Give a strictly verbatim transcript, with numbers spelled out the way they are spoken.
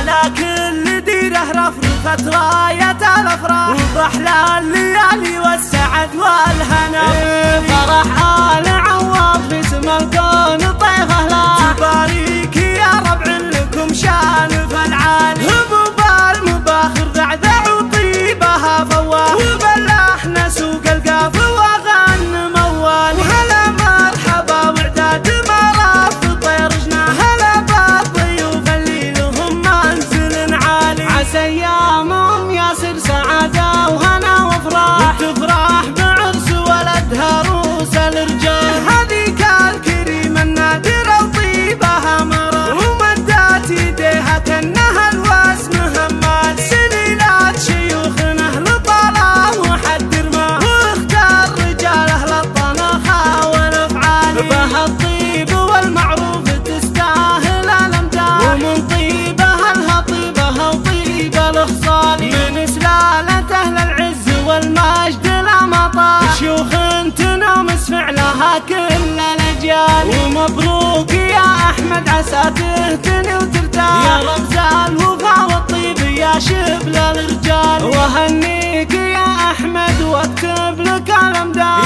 على كل ديره رفرفت راية الافراح، وباحلى الليالي والسعد والهنا. فرح آل عوض في سما الكون طيف اهله، تباريك يا ربع لكم شان فالعالي. هبوب المباخر ذعذع وطيبها فواه، وبلحنا سوق القاف وغن موال. وهلا مرحبا وعداد مرف طير جناه، هلا بالضيوف اللي لهم منزل عالي. عسى ايامهم ياسر سعاده وهنا وفراح، وتفرح بعرس ولدها روس الرجال. هذيك الكريمه النادره وطيبها مرح، ومدت يديها كانها الوسم همال. سليلات شيوخنا اهل طلال وحد رماه، واختار رجال اهل الطناخه والافعال. بها الطيب والمعروف تستاهل الامداد، ومن طيبها لها طيبها وطيب الاخصال. من سلاله اهل العز والمجد لا مطال، شيوخ تنوم فعلها كل الاجيال. ومبروك يا احمد عسى تهتني وترتاح، يا رمز الوفا والطيب يا شبل الرجال. وهنيك يا احمد واكتب لك الامداد،